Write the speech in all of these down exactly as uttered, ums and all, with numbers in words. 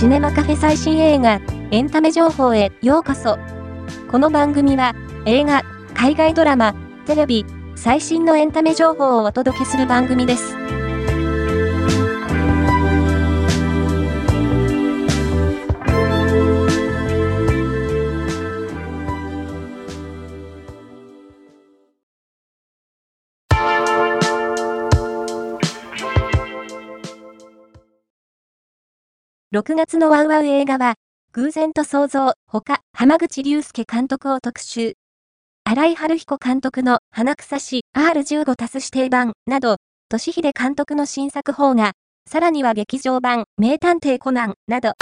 シネマカフェ最新映画、エンタメ情報へようこそ。この番組は、映画、海外ドラマ、テレビ、最新のエンタメ情報をお届けする番組です。ろくがつのワウワウ映画は、偶然と想像、ほか、濱口竜介監督を特集。新井春彦監督の花草し アールじゅうご 足す指定版など、俊秀監督の新作邦画、さらには劇場版、名探偵コナンなど。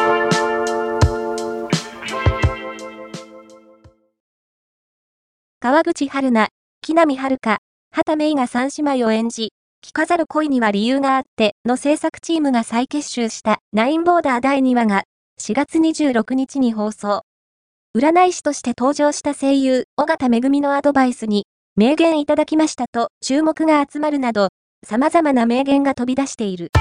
川口春奈、木南晴夏、畑芽育が三姉妹を演じ、着飾る恋には理由があっての制作チームが再結集したナインボーダーだいにわがしがつにじゅうろくにちに放送。占い師として登場した声優、尾形めぐみのアドバイスに名言いただきましたと注目が集まるなど、様々な名言が飛び出している。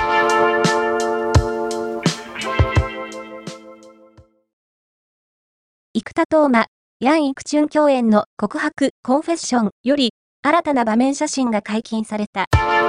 生田斗真、ヤン・イクチュン共演の告白、コンフェッションより、新たな場面写真が解禁された。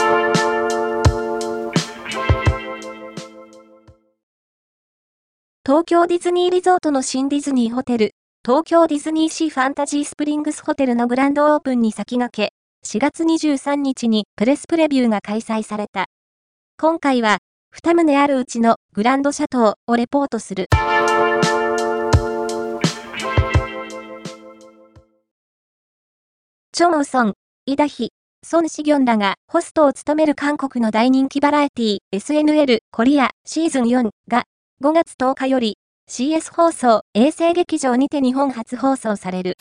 東京ディズニーリゾートの新ディズニーホテル、東京ディズニーシーファンタジースプリングスホテルのグランドオープンに先駆け、しがつにじゅうさんにちにプレスプレビューが開催された。今回は、にとうあるうちのグランドシャトーをレポートする。チョンウソン、イダヒ、ソン・シギョンらがホストを務める韓国の大人気バラエティ エスエヌエル コリアシーズンよんがごがつとおかより シーエス 放送衛星劇場にて日本初放送される。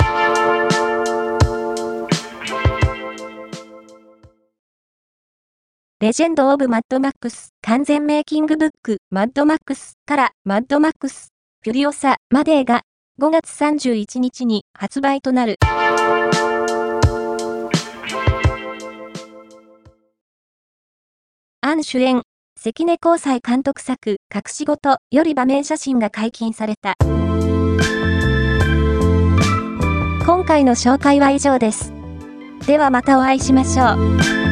レジェンド・オブ・マッドマックス完全メイキングブックマッドマックスからマッドマックスフュリオサまでがごがつさんじゅういちにちに発売となる。アン主演、関根幸斎監督作、隠し事より場面写真が解禁された。今回の紹介は以上です。ではまたお会いしましょう。